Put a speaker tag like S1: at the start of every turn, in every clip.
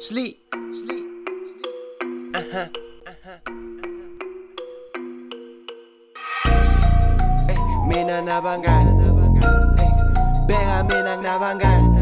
S1: Sleep. Mina nabangani, bheka mina nginabangani.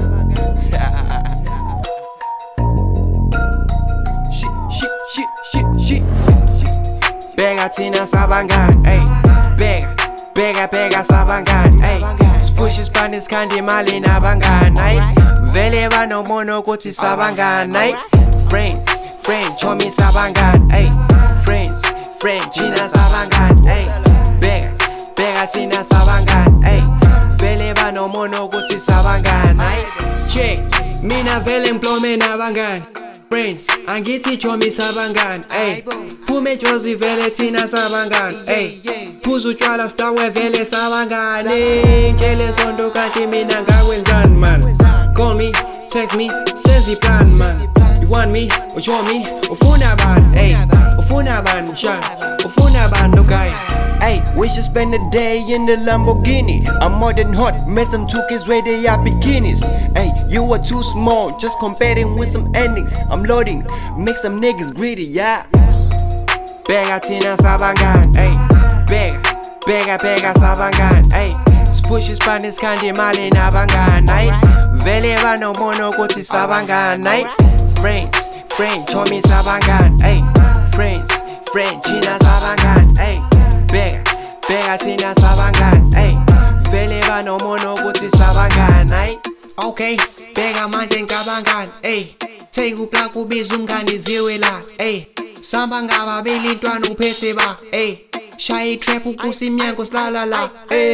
S1: Shit. Bheka thina sabangani, bheka sabangani, sipush isibani sikhanda imali nabangani, vele banomono ukuthi sabangani, friends, chomi sabangani, friends, thina sabangani, bheka thina sabangani, vele banomono ukuthi sabangani. Check, mina vele ngiplome nabangani, friends, angithi chomi sabangani, phume jozi vele thina sabangani, phuza utshwala stawe vele sabangani, tshele sonto kanti mina ngakwenzani man. Call me, text me, senze iplan man. You want me, usho me, ufuna bani, ufuna bani shine, ufuna bani okay. We should spend a day in the Lamborghini. I'm more than hot, met some two kids where they are bikinis. You are too small, just comparing with some endings. I'm loading, make some niggas greedy, yeah. Bheka thina sabangani, bheka sabangani, sipush isibani sikhanda imali nabangani, vele banomono ukuthi sabangani, friends, chomi sabangani, friends, thina sabangani, bheka thina sabangani, vele banomono ukuthi sabangani. Okay, bheka manje ngabangani, take uplug ubiza umngani ziwe la, samba ngababili intwana uphethe ba, shaya itrap ukusa imnyango silala la,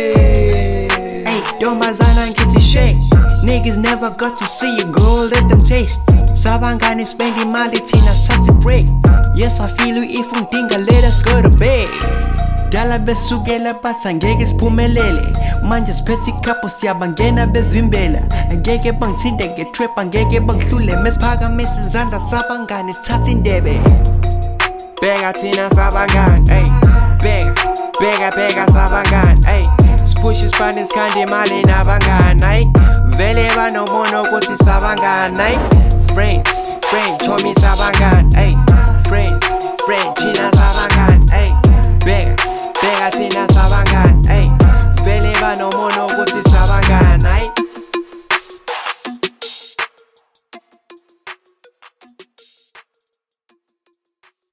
S1: ntombazana ngithi shake, niggas never got to see you go, let them taste. Sabangani spend imali thina sithathe break, yes I feel you if ungidinga let us go to bed. Dala besukela but angeke siphumelele, manje siphethe ikhapho siyabangena bezimbela, angeke bangithinte ngetrap angeke bangihlule, mesiphakamisa izandla sabangani sithathe indebe. Bheka thina sabangani, bheka sabangani, sipush isibani sikhanda imali nabangani, vele banomono ukuthi sabangani, friends, chomi sabangani, friends, thina sabangani.